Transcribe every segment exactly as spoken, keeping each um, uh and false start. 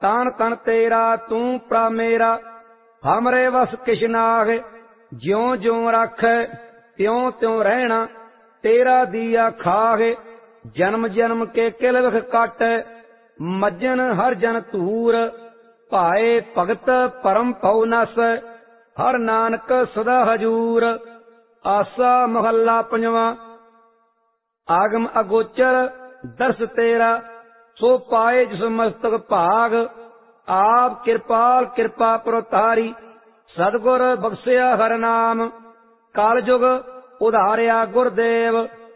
तान तन तेरा तू प्रा मेरा, हमरे वस किश नाग। ज्यों ज्यों राखै त्यों त्यों रहना, तेरा दिया खागे। जन्म जन्म के किल विख काटै, मज्जन हर जन धूर। भाए भगत परम पौ नस, हर नानक सदा हजूर। आसा महला पंजवा। आगम अगोचर दर्श तेरा, सो पाए जिस मस्तक भाग। आप कृपाल कृपा प्रतारी, सतगुर बख्शिया हर नाम। काल जुग उधारिया गुरदेव,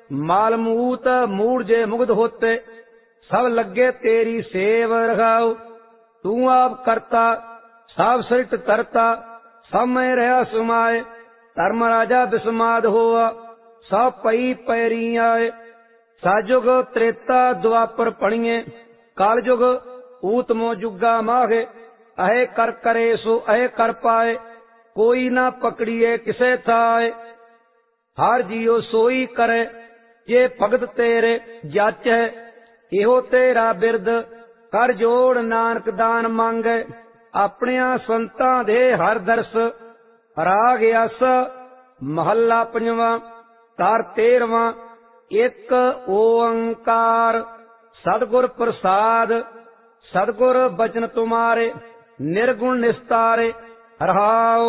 मालमूत मूड़ जे मुग्ध होते। सब लगे तेरी सेव रखाओ, तू आप करता सब सृष्ट तरता। सब में रहा सुमाए, धर्म राजा बिस्माद होआ। सब पई पैरी आए, साजुग त्रेता द्वापर पणिए। काल जुग ऊतमो जुगा माहे, अहे कर करे सो अहे कर पाए। कोई ना पकड़िए किसे थाए, हर जियो सोई करे। जे भगत तेरे जाच है, इहो तेरा बिरद। कर जोड़ नानक दान मांगे, अपनिया संतां दे हर दरस। राग आस महला पंजवा। तार तेरवां। एक ओंकार सतगुर प्रसाद, सतगुर बचन तुम्हारे। निर्गुण निस्तारे रहाओ।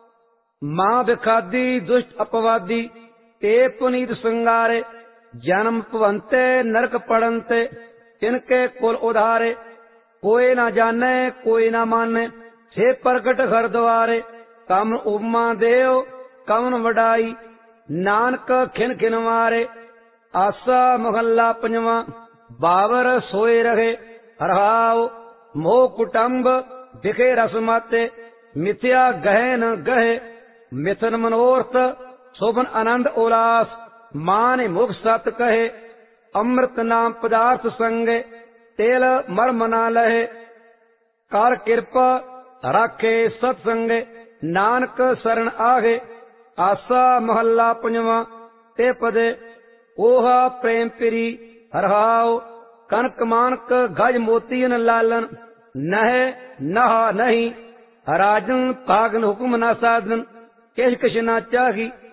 मां बिखादी दुष्ट अपवादी, ते पुनीत संगारे। जन्म भवंते नरक पड़नते, तिनके कुल उधारे। कोई ना जाने कोई ना माने, से प्रगट घर द्वारे। कम उपमा देव कमन वडाई, नानक खिन खिन मारे। आसा महला पंजवा। बावर सोए रहे रहाओ, मोह कुटुंब दिखे रस माते। मिथ्या गहे न गहे, मिथन मनोरथ शोभन आनंद उल्लास। मान मुख सत कहे, अमृत नाम पदार्थ संगे। तेल मर्म ना लहे, कर कृपा राखे सत्संगे। नानक शरण आगे। आसा महला पंजवा। ते पदे ओहा प्रेम पिरी रहाओ। कनक मानक गज मोतियन लालन, नहे नहा नहीं। राजन पागन हुक्म न साधन, किश किश न चाही।